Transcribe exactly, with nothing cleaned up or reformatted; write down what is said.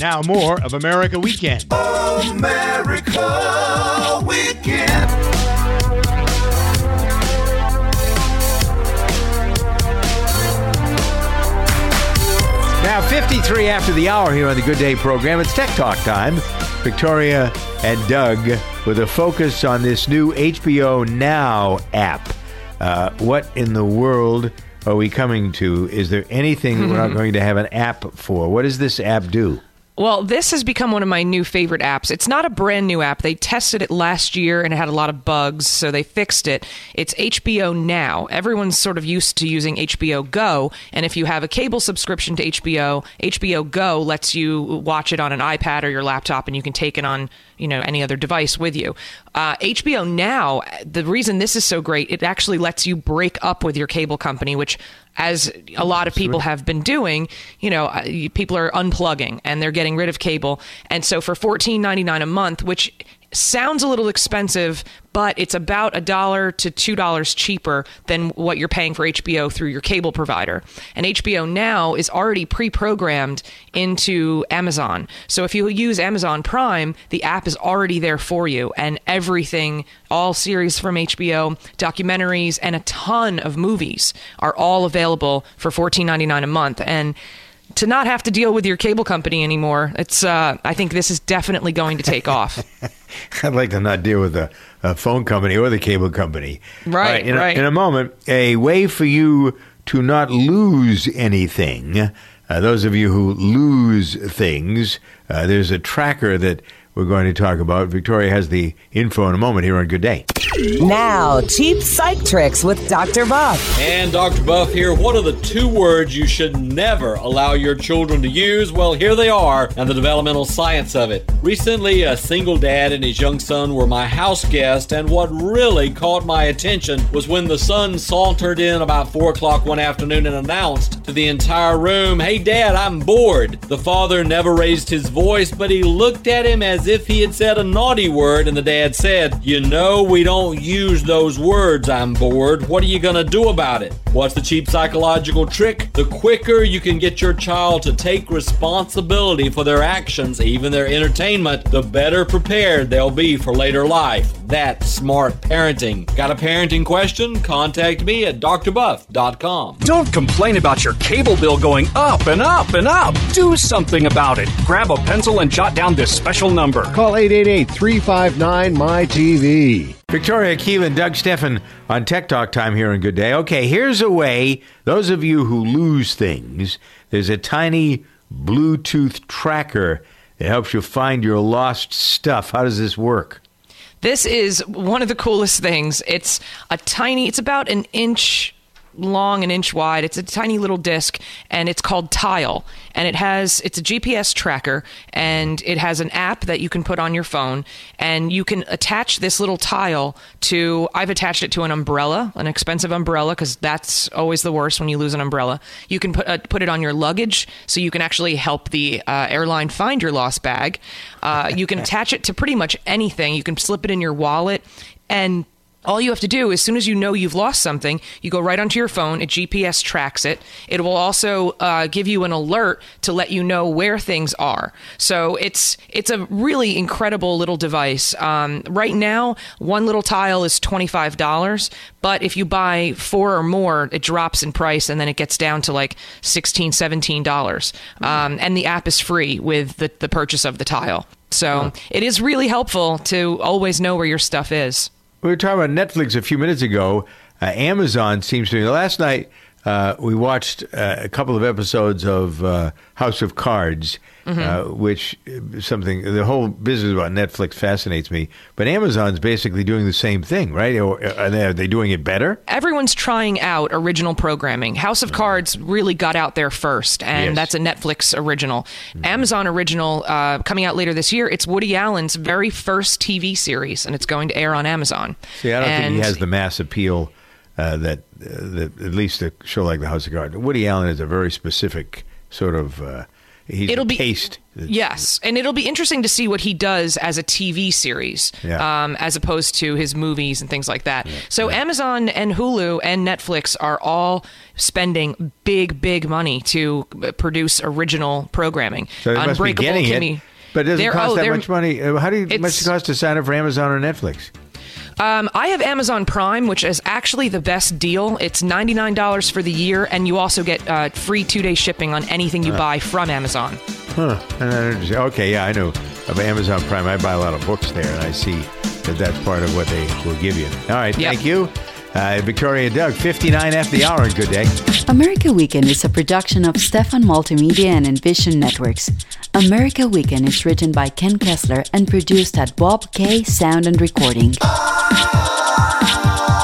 Now more of America Weekend. America Weekend. Now, fifty-three after the hour here on the Good Day program. It's Tech Talk time. Victoria and Doug with a focus on this new H B O Now app. Uh, what in the world are we coming to? Is there anything we're not going to have an app for? What does this app do? Well, this has become one of my new favorite apps. It's not a brand new app. They tested it last year and it had a lot of bugs, so they fixed it. It's H B O Now. Everyone's sort of used to using H B O Go, and if you have a cable subscription to H B O, H B O Go lets you watch it on an iPad or your laptop, and you can take it on, you know, any other device with you. Uh, H B O Now, the reason this is so great, it actually lets you break up with your cable company, which, as a lot of people have been doing, you know, people are unplugging and they're getting rid of cable. And so for fourteen ninety-nine a month, which sounds a little expensive, but it's about a dollar to two dollars cheaper than what you're paying for H B O through your cable provider. And H B O Now is already pre-programmed into Amazon. So if you use Amazon Prime, the app is already there for you, and everything, all series from H B O, documentaries, and a ton of movies are all available for fourteen ninety-nine a month. And to not have to deal with your cable company anymore, it's uh, I think this is definitely going to take off. I'd like to not deal with the uh, phone company or the cable company. Right, uh, in, right. A, in a moment, a way for you to not lose anything. Uh, those of you who lose things, uh, there's a tracker that we're going to talk about. Victoria has the info in a moment here on Good Day. Now, cheap psych tricks with Doctor Buff. And Doctor Buff here. What are the two words you should never allow your children to use? Well, here they are, and the developmental science of it. Recently, a single dad and his young son were my house guest, and what really caught my attention was when the son sauntered in about four o'clock one afternoon and announced to the entire room, "Hey, Dad, I'm bored." The father never raised his voice, but he looked at him as if he had said a naughty word, and the dad said, "You know, we don't use those words, I'm bored. What are you gonna do about it?" What's the cheap psychological trick? The quicker you can get your child to take responsibility for their actions, even their entertainment, the better prepared they'll be for later life. That's smart parenting. Got a parenting question? Contact me at d r buff dot com. Don't complain about your cable bill going up and up and up. Do something about it. Grab a pencil and jot down this special number. Call eight eight eight, three five nine, M Y T V. Victoria Keelan, Doug Steffen on Tech Talk time here on Good Day. Okay, here's a way, those of you who lose things, there's a tiny Bluetooth tracker that helps you find your lost stuff. How does this work? This is one of the coolest things. It's a tiny, it's about an inch long, an inch wide. It's a tiny little disc, and it's called Tile. And it has, it's a G P S tracker, and it has an app that you can put on your phone, and you can attach this little tile to, I've attached it to an umbrella, an expensive umbrella, because that's always the worst when you lose an umbrella. You can put uh, put it on your luggage, so you can actually help the uh, airline find your lost bag. Uh, you can attach it to pretty much anything. You can slip it in your wallet, and all you have to do, as soon as you know you've lost something, you go right onto your phone, it G P S tracks it. It will also uh, give you an alert to let you know where things are. So it's it's a really incredible little device. Um, right now, one little tile is twenty-five dollars, but if you buy four or more, it drops in price, and then it gets down to like sixteen dollars, seventeen dollars. Um, and the app is free with the, the purchase of the tile. So huh. It is really helpful to always know where your stuff is. We were talking about Netflix a few minutes ago. Uh, Amazon seems to be. Last night, uh, we watched uh, a couple of episodes of uh, House of Cards, mm-hmm. uh, which something, the whole business about Netflix fascinates me. But Amazon's basically doing the same thing, right? Or are they, are they doing it better? Everyone's trying out original programming. House of Cards really got out there first, and yes. That's a Netflix original. Mm-hmm. Amazon original, uh, coming out later this year, it's Woody Allen's very first T V series, and it's going to air on Amazon. See, I don't and think he has the mass appeal uh, that, uh, that at least a show like The House of Cards. Woody Allen is a very specific sort of uh, he's It'll be- taste. Yes, and it'll be interesting to see what he does as a T V series, Yeah. um, as opposed to his movies and things like that. So Amazon and Hulu and Netflix are all spending big, big money to produce original programming. So they must be getting Kimmy, it. But it doesn't they're- cost oh, that they're- much money. Uh, How do you, much It's- it cost to sign up for Amazon or Netflix? Um, I have Amazon Prime, which is actually the best deal. It's ninety-nine dollars for the year, and you also get uh, free two-day shipping on anything you buy from Amazon. Huh. And then- Okay, yeah, I know. Of Amazon Prime, I buy a lot of books there, and I see that that's part of what they will give you. All right, Yep. thank you. Uh, Victoria and Doug, fifty-nine after the hour, and good day. America Weekend is a production of Stefan Multimedia and Envision Networks. America Weekend is written by Ken Kessler and produced at Bob K Sound and Recording. Oh,